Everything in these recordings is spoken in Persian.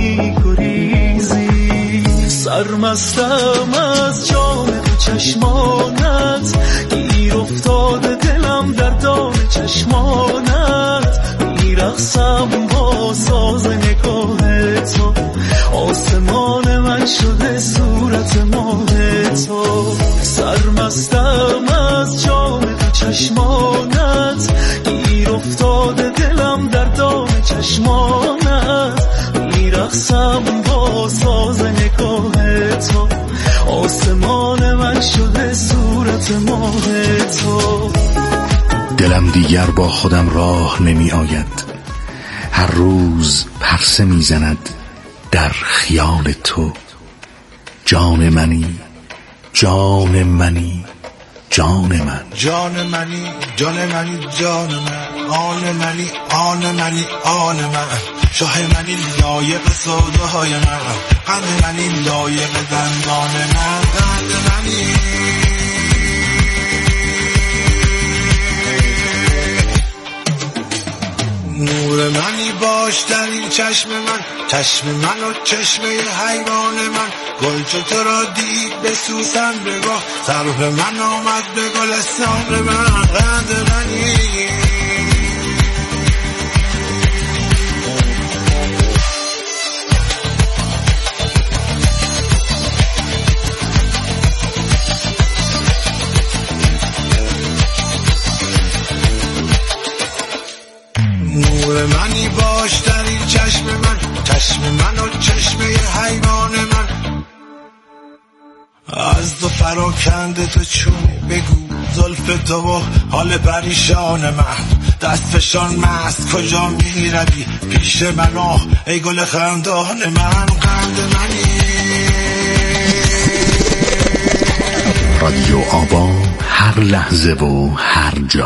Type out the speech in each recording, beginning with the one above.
می‌گریزی. سرمستم از جام تو چشمانت، گیر افتاده دلم در دام چشمانت. میرقصم با ساز نگاه تو، آسمان من شده صورت ماه تو. سرمستم از جام تو چشمانت، گیر افتاده دلم در دام چشمانت. میرقصم با ساز نگاه تو، آسمان من شده صورت ماه تو. دلم دیگر با خودم راه نمی آید، هر روز پرسه می زند در خیال تو. جان منی، جان منی، جان من. جان منی، جان منی، جان من. آن منی، آن منی، آن من. شاه منی لایق سوداهای من، قند منی لایق دندان من. قند منی نور منی باش در این چشم من، چشم من و چشمه حیوان من. گل چو تو را دید به سوسن بگاه، سرو من آمد به گلستان من. قند منی نور منی باش در این چشم من، چشم من و چشمه حیوان من. از دو فراکنده تو چونی بگو زلف تو و حال پریشان من. دست فشان مست کجا می روی پیش من آه ای گل خندان من. قند منی رادیو آبا، هر لحظه و هر جا.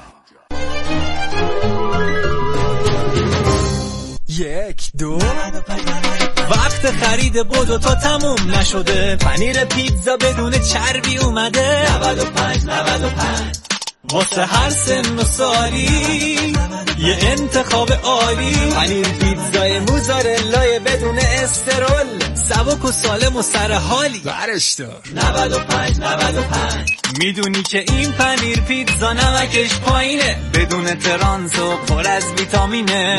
یک دو وقت خرید بدو تا تموم نشده، پنیر پیتزا بدون چربی اومده. 95 واسه هر سن و سالی یه انتخاب عالی. پنیر پیتزای موزارلای بدون استرول، سبک و سالم و سر حالی. برش دار 95 میدونی که این پنیر پیتزا نمکش پایینه، بدون ترانس و پر از ویتامینه.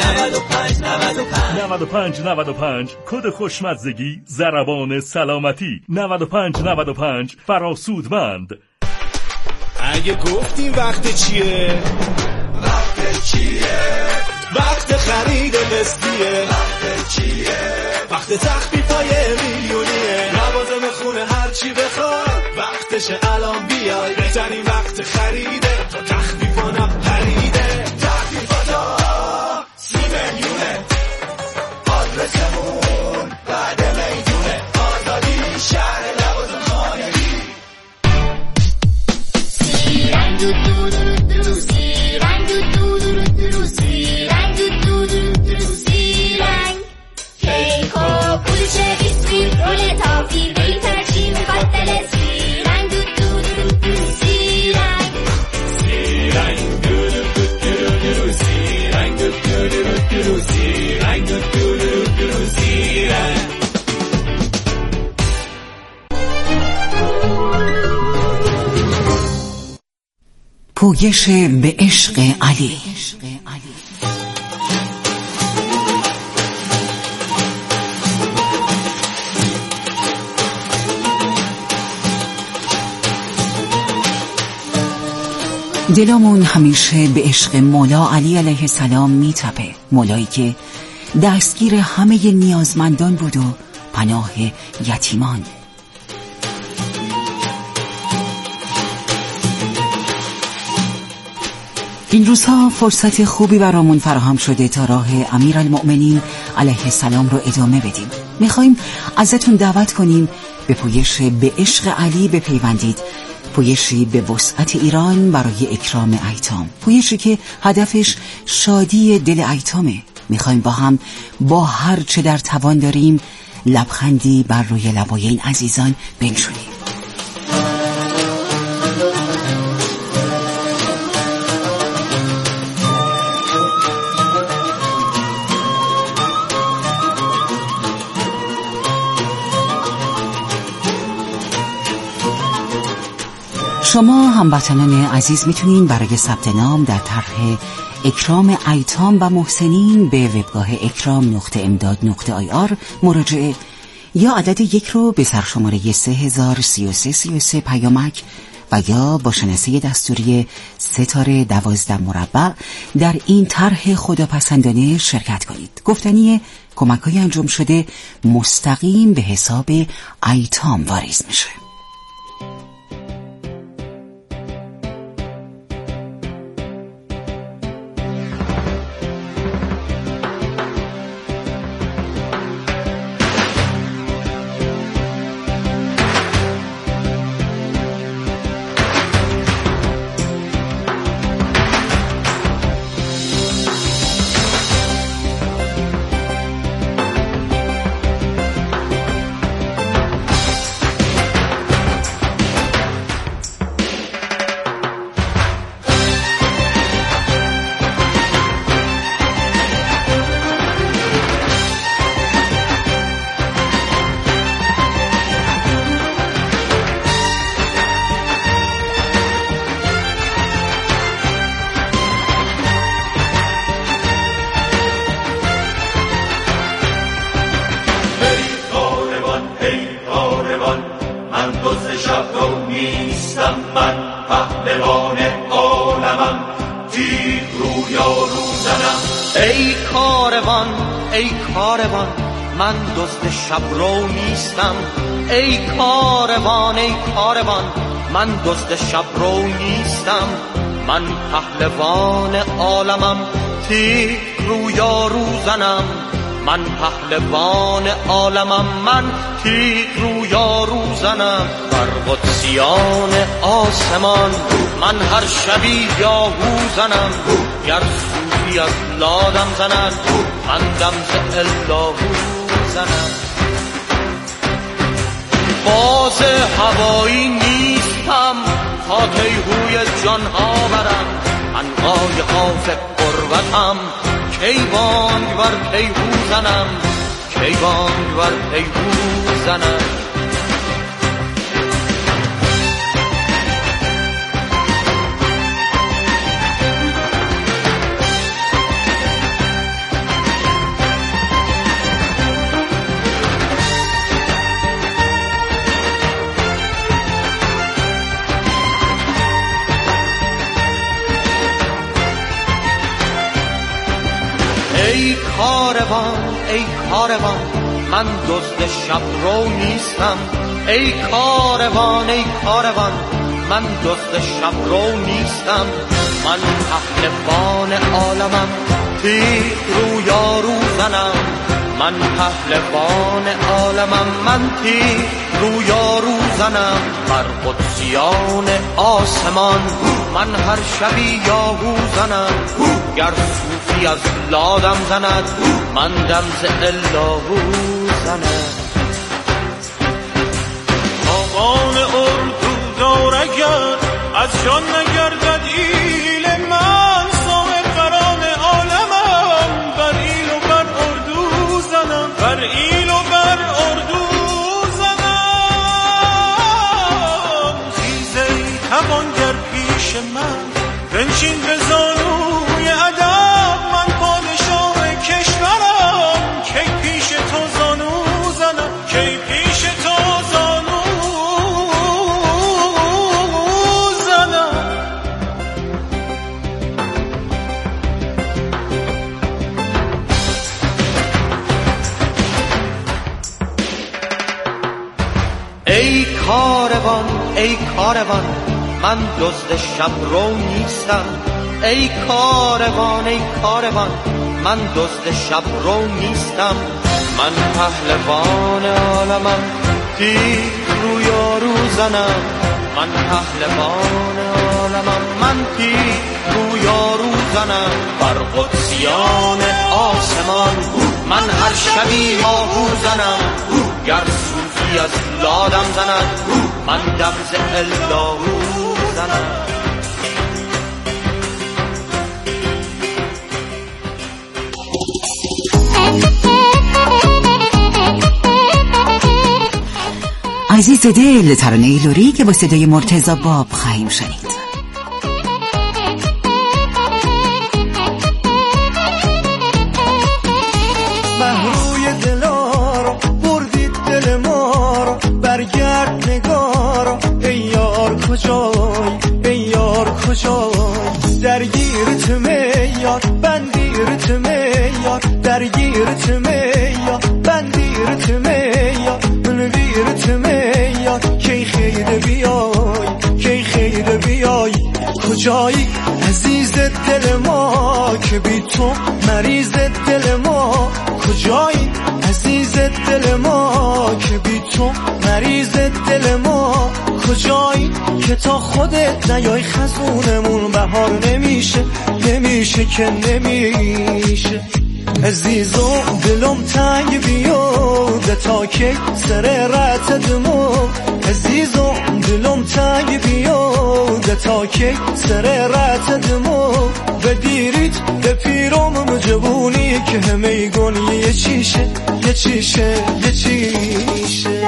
95 کد خوشمزگی ضربان سلامتی. 95 فراسودمند. اگه گفتیم وقت چیه؟ وقت چیه؟ وقت خرید قسطیه. وقت چیه؟ وقت تخفیفای میلیونیه. لوازم خونه هر چی بخواد وقتشه الان بیای. بهترین وقت خریده تا تخفیفانا پریده. تخفیفاتا 30 میلیونه. آدرسمون بعد میدونه. آزادی شهر لوازم خانگی. سیرنگ دو سیرنگ دو سیرنگ دو سیرنگ. کیک و کلوچه بیسکویت رول تافی بیتر چی میخواد دلت. سیرنگ دو سیرنگ. سیرنگ دو سیرنگ دو سیرنگ دو سیرنگ. پویش به عشق علی. دلمون همیشه به عشق مولا علی علیه السلام میتپه. مولایی که دستگیر همه نیازمندان بود و پناه یتیمان. این روزها فرصت خوبی برامون فراهم شده تا راه امیرالمؤمنین علیه السلام رو ادامه بدیم. میخوایم ازتون دعوت کنیم به پویش به عشق علی بپیوندید. پویشی به وسعت ایران برای اکرام ایتام، پویشی که هدفش شادی دل ایتامه. میخوایم با هم با هر چه در توان داریم لبخندی بر روی لبای این عزیزان بنشونیم. شما هموطنان عزیز میتونین برای ثبت نام در طرح اکرام ایتام و محسنین به وبگاه ekram.imdad.ir مراجعه یا عدد 1 رو به سرشماره 3033 پیامک و یا با شناسه دستوری ستاره 12 مربع در این طرح خداپسندانه شرکت کنید. گفتنی کمک‌های انجام شده مستقیم به حساب ایتام واریز میشه. ای کاروان من دزد شبرو نیستم. ای کاروان من دزد شبرو نیستم. من پهلوان عالمم تیغ رو یارو زنم. من پهلوان عالمم من تیغ رو یارو زنم. بر قدسیان آسمان من هر شبی یاهو زنم. گر صوفی از لادم زند من دم ز اللهو زنم. باز هوایی نیستم تا تیهوی جانها برم. عنقای قاف قربتم کی بانگ بر تیهو زنم. کی بانگ بر تیهو زنم. ای کاروان من دزد شبرو نیستم. ای کاروان من دزد شبرو نیستم. من پهلوان عالمم تیغ رو یارو زنم. من پهلوان عالمم من تیغ رو یارو زنم. بر قدسیان آسمان من هر شبی یاهو زنم. گر صوفی از لادم زند من دم ز اللهو زنم. آقان اردو دار اگر از جان نگردد ایل من صاحب قران عالمم. بر ایل و بر اردو زنم. بر ایل و بر اردو زنم. خیزه توانگر پیش من بنشین به زانوی ادب. من پادشاه کشورم کی پیش تو زانو زنم. کی پیش تو زانو زنم. ای کاروان من دزد شبرو نیستم. ای کاروان من دزد شبرو نیستم. من پهلوان عالمم تیغ رو یارو زنم. من پهلوان عالمم من تیغ رو یارو زنم. بر قدسیان آسمان من هر شبی آهو زنم. گر صوفی از لادم زند من دم ز اللهو زنم. عزیز دل، ترانه لوری که با صدای مرتضی باب خواهیم شنید. محروی دلار بردید دل ما رو، برگرد نگار ای یار کجای، ای یار کجای، درگیرت میار بندیرت میار، درگیرت میار بندیرت میار، منویرت میار، کی خیره بیای، کی خیره بیای، کجایی عزیز دل ما که بی تو مریض دل ما، کجایی عزیز دل ما که بی تو مریض دل ما، کجایی که تا خودت نیای خزونمون بهار نمیشه، نمیشه که نمیشه، عزیزم دلم تنگ بیاد تا که سر رت دمو، عزیزم دلم تنگ بیاد تا که سر رت دمو، بدیریت به پیرم جوونی که همه گونی یه چیشه، یه چیشه، یه چیشه.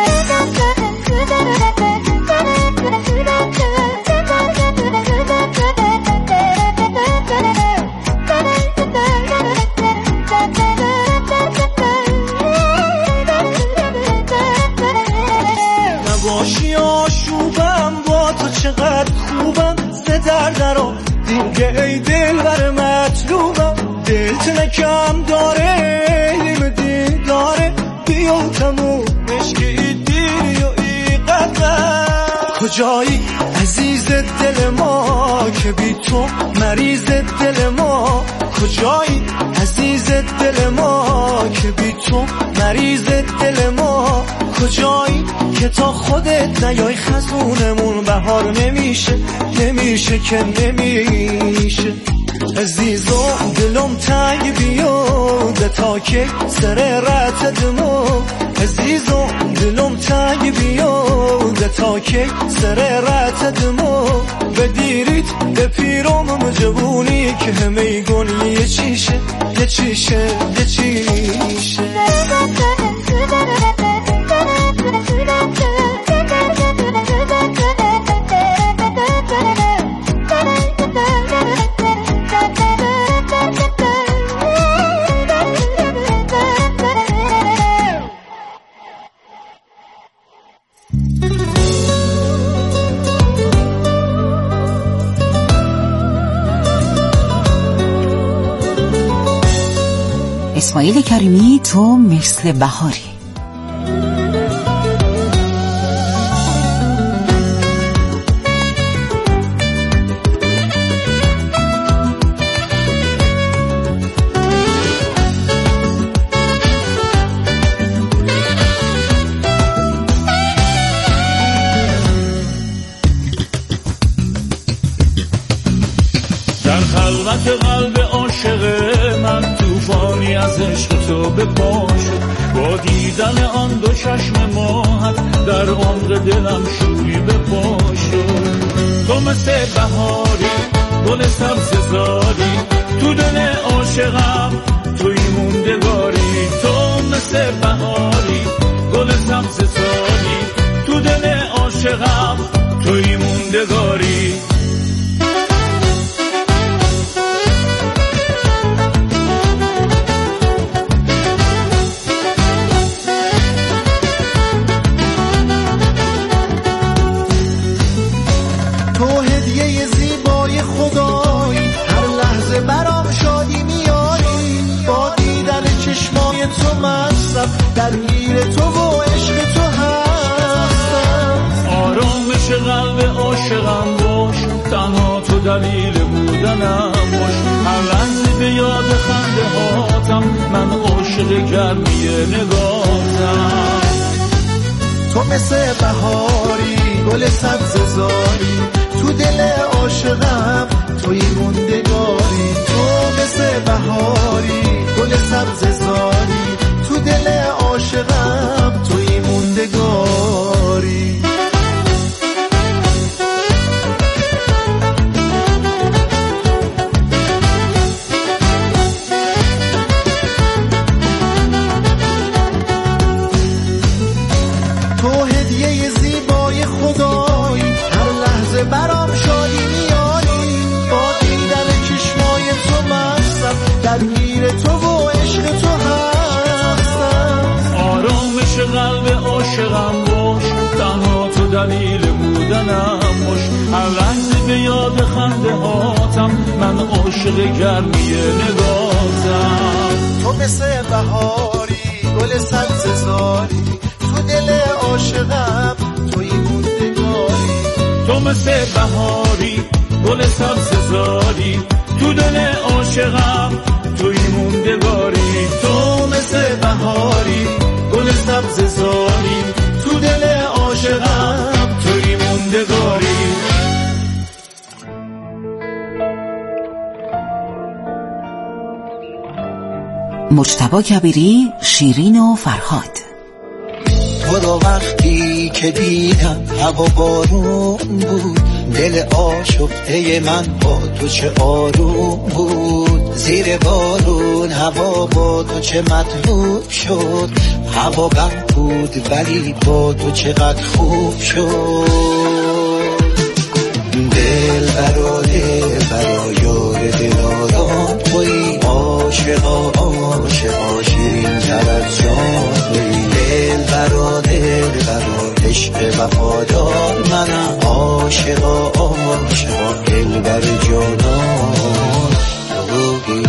نباشی آشوبم با تو چقدر خوبم، زدر درا دیگه ای دل بر مطلوبم، دلت نکم داره نیم دین داره، بیا تموم عشقی دیری و ای قدر، کجایی عزیز دل ما که بی تو مریض دل ما، کجایی عزیز دل ما که بی تو مریض دل ما، کجایی که تا خودت نیای خزونمون بهار نمیشه، نمیشه که نمیشه، عزیزم دلم تنگ بیاد تا که سر رت دمو، عزیزم دلم تنگ بیاد تا که سر رت دمو، بدیریت به پیرم جوونی که همه گونی یه چیشه، یه چیشه، یه چیشه. اسماعیل کریمی، تو مثل بهاری. در خلوت قلب عاشق من توفانی از عشق تو به پا شد، با دیدن آن دو چشم ماهت در عمق دلم شوری به پا شد، تو مثل بهاری گل سبززاری، تو دل عاشقم توی موندگاری، تو مثل بهاری گل سبززاری، تو دل عاشقم توی موندگاری. تو مستم درگیر تو و عشق تو هستم، آرامش قلب عاشقم باش، تنها تو دلیل بودنم باش، هر لحظه به یاد خنده هاتم، من عاشق گرمی نگاهتم، تو مثل بهاری گل سبززاری، تو دل عاشقم توی موندگاری، تو مثل بهاری گل سبززاری، تو دل عاشقم توی موندگاری. تو هدیه عاشقم باش، تنها تو دلیل بودنم باش. هر لحظه به یاد خنده هاتم، من عاشق گرمی نگاتم. تو مثل بهاری گل سبززاری، تو دل عاشقم توی موندگاری. تو مثل بهاری گل سبززاری، تو دل عاشقم توی موندگاری. تو مثل بهاری گل سبززاری، تو دل عاشقم توی موندگاری. مجتبی کبیری، شیرین و فرهاد. تو رو وقتی که دیدم هوا بارون بود، دل آشفته من با تو چه آروم بود. زیر بارون هوا با تو چه مطلوب شد، هوا بد بود ولی با تو چقدر خوب شد. دل برا یار دلارام توی، عاشقا عاشقا شیرین تر از جان توی. دل برا عشق وفادار منم، عاشقا عاشقا دل بر جانان توی.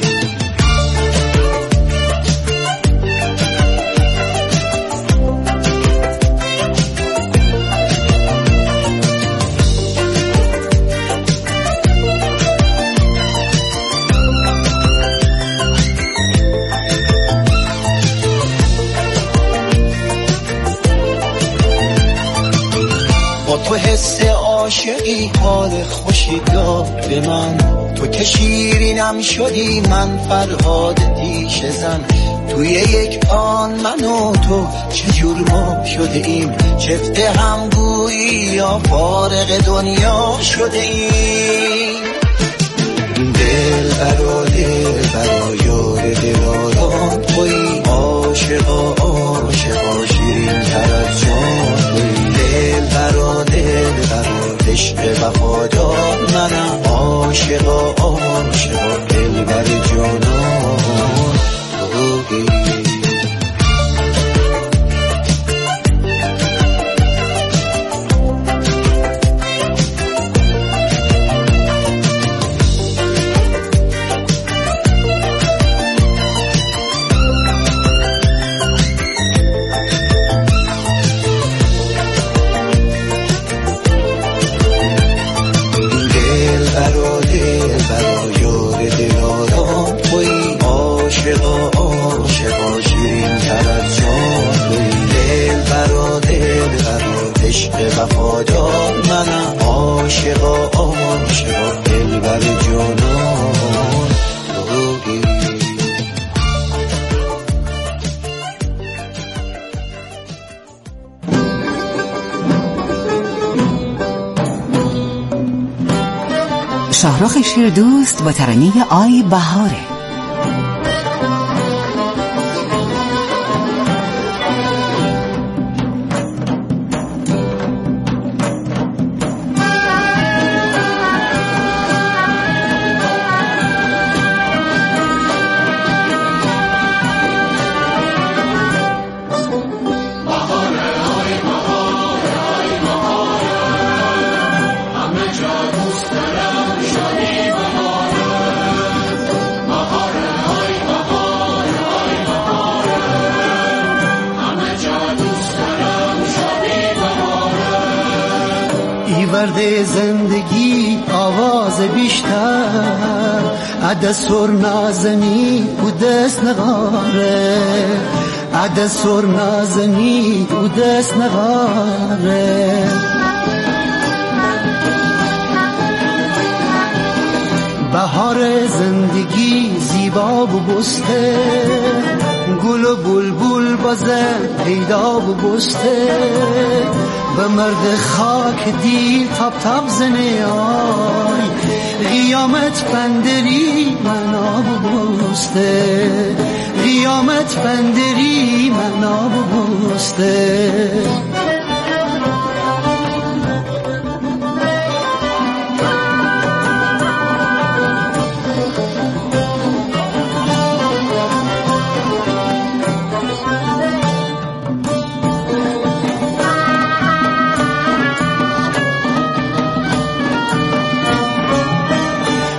تو حس عاشقی حال خوشی داد به من، تو که شیرینم شدی من فرهاد دیش زن. توی یک آن من و تو چجور ما شده ایم، چفت هم گویی یا فارغ دنیا شده ایم. دل برا یار دلارام توی، عاشقا عاشقا شیرین تر از جان توی. دل برا عشق وفادار منم، عاشقا عاشقا دل بر جانان توی. وفادار منم، عاشقا عاشقا دل بر جانان توی. شاهرخ شیردوست با ترانه آی بهاره. ورد زندگی آواز بیشتر، عدسور نازنی و دست نغاره، عدسور نازنی و دست نغاره. بهار زندگی زیبا و بسته، گل و بلبل بازم پیدا و بسته. به مرد خاک دی تاب تاب زنه آی، قیامت بندری من آب بسته، قیامت بندری من آب بسته.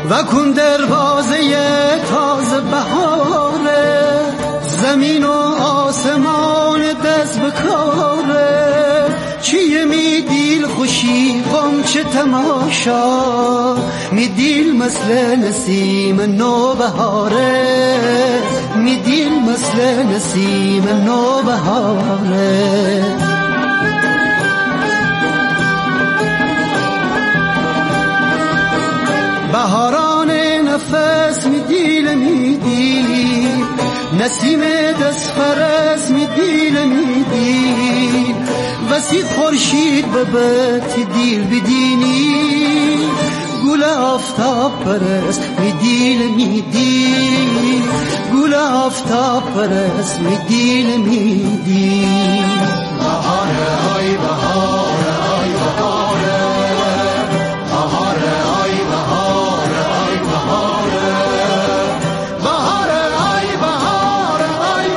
و کن دروازه تازه بهاره، زمین و آسمان دست بکاره، چیه می دیل خوشی غم چه تماشا، می دیل مثل نسیم نوبهاره، می دیل مثل نسیم نوبهاره. بهاران نفس می دیل نسیم دست فرس می دیل وسیع خورشید ببت دیل بدینی، گل آفتاب پرست می دیل گل آفتاب پرست می دیل بهاره های بهاره های بهاره، بهاره های بهاره های بهاره، بهاره های بهاره های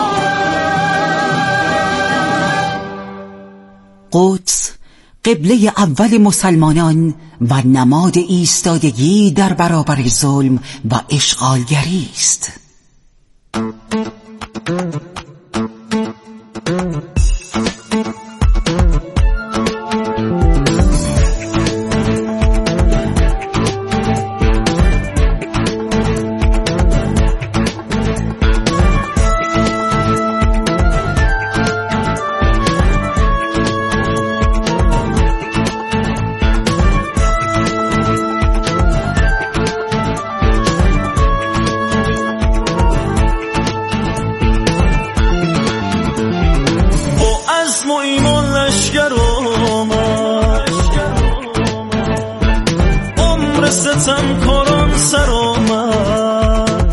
بهاره. قدس قبله اول مسلمانان و نماد ایستادگی در برابر ظلم و اشغالگری است. ستم کاران سر آمد،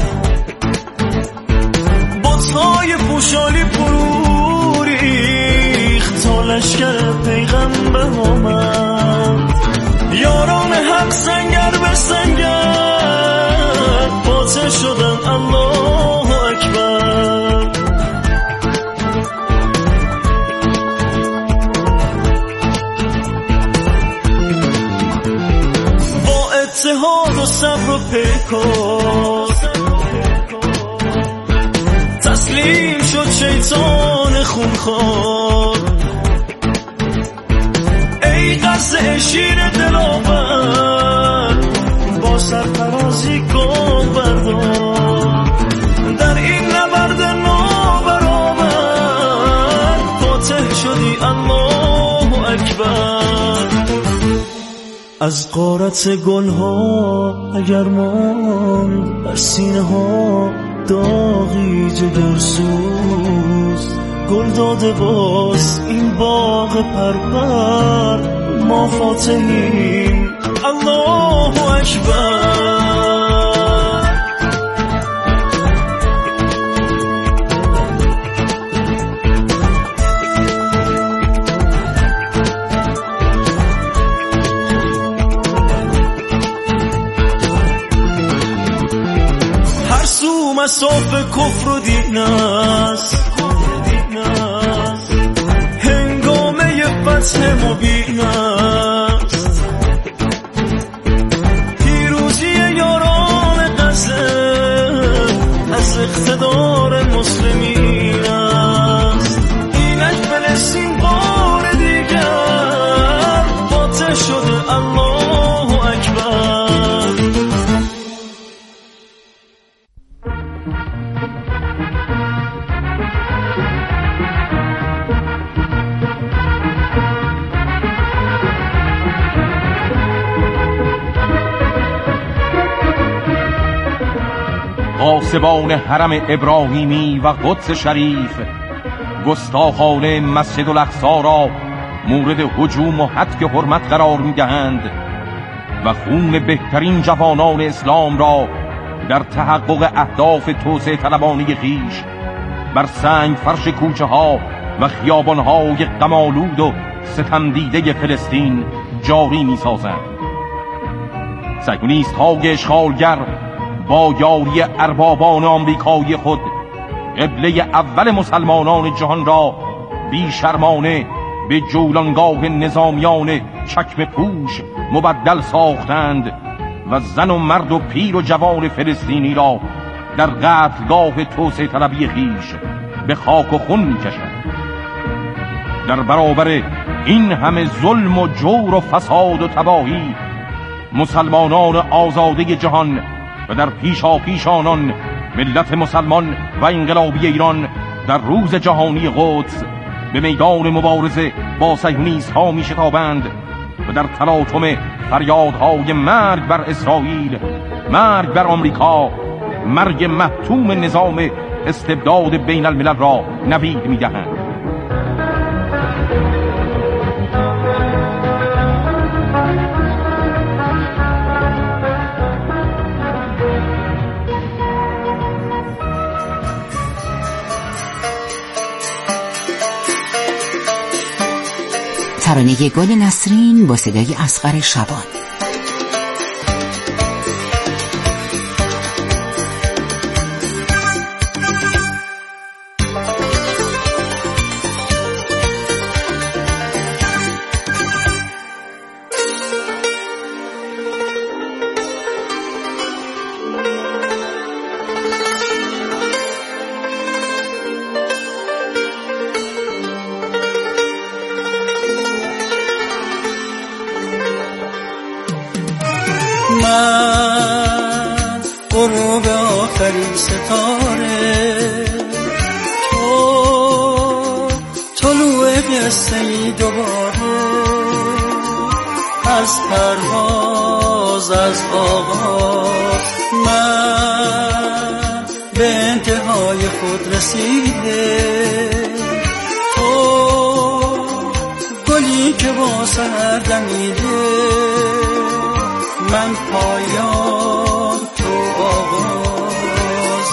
بطهای پوشالی فرو ریخت تا لشکر پیغمبر آمد. یاران حق سنگر به سنگر فاتح شدن، الله اکبر. اتحاد و صبر و پیکار تسلیم شد شیطان خونخوار. ای قصه شیر دلاور با سرفرازی گام بردار، در این نبرد نابرابر فاتح شدی، الله اکبر. از غارت گلها اگر ماند بر سینه ها داغی جگرسوز، گل داده باز این باغ پرپر، ما فاتحیم، الله اکبر. مساف کفر و دین است، هنگامه فتح مبین است، پیروزی یاران غزه از اقتدار مسلمین است. اینک فلسطین بار دیگر فاتح شده، الله اکبر. قاسبان حرم ابراهیمی و قدس شریف گستاخانه مسجد الاقصی را مورد هجوم و هتک حرمت قرار می‌دهند و خون بهترین جوانان اسلام را در تحقق اهداف توسعه طلبانه خویش بر سنگ فرش کوچه ها و خیابان های غم‌آلود و ستمدیده فلسطین جاری می‌سازند. صهیونیست های اشغالگر با یاری اربابان آمریکایی خود قبله اول مسلمانان جهان را بیشرمانه به جولانگاه نظامیان چکمه پوش مبدل ساختند و زن و مرد و پیر و جوان فلسطینی را در قتلگاه توسعه طلبی خویش به خاک و خون می‌کشد. در برابر این همه ظلم و جور و فساد و تباهی مسلمانان آزاده جهان و در پیشاپیش آنان ملت مسلمان و انقلابی ایران در روز جهانی قدس به میدان مبارزه با صهیونیست‌ها می‌شتابند و در تلاطم فریادهای مرگ بر اسرائیل، مرگ بر آمریکا، مرگ محتوم نظام استبداد بین الملل را نوید می‌دهند. ترانه گل نسرین با صدای اصغر شبان. من غروب آخرین ستاره، تو طلوع قصه‌ای دوباره، از پرواز از آغاز من به انتهای خود رسیده، تو گلی که با سحر دمیده، من پایان تو آغاز.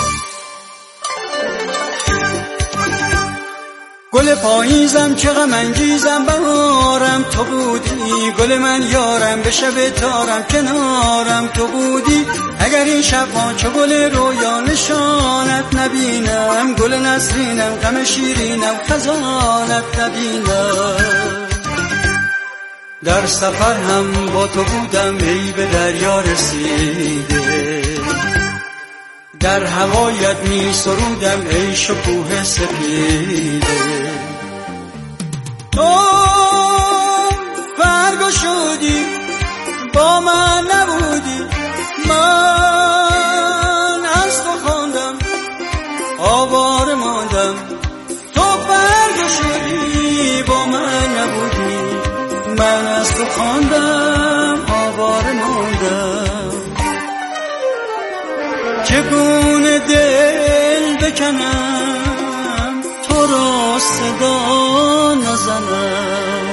گل پاییزم که غم انگیزم بهارم تو بودی، گل من یارم به شب تارم کنارم تو بودی. اگر این شبها چو گل رویا نشانت نبینم، گل نسرینم غم شیرینم خزانت نبینم. در سفر هم با تو بودم ای به دریا رسیده، در هوایت می سرودم ای شکوه سپیده. تو برگو شدی با من نبودی، من از تو خواندم آواره ماندم. تو برگو شدی با من نبودی، من از تو خواندم آواره ماندم. چگونه دل بکنم تو را صدا نزنم،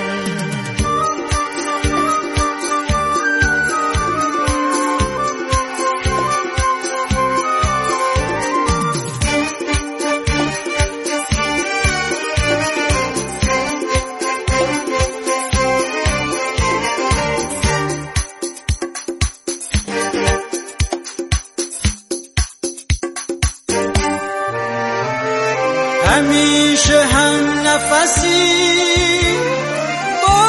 همیشه هم نفسی با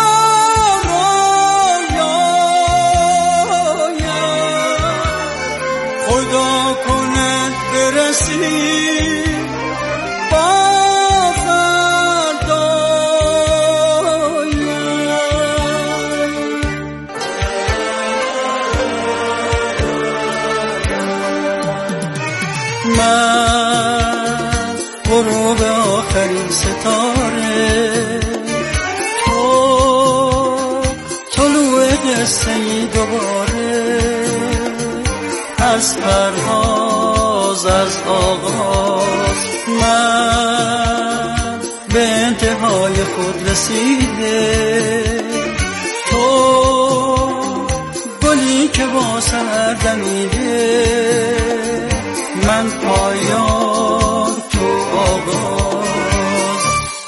رویایم، خدا کند برسی با فردایم. من غروب آخرین ستاره، تو طلوع قصه‌ای دوباره، از پرواز از آغاز من به انتهای خود رسیده. تو گلی که با سحر دمیده، من پایان تو آغاز.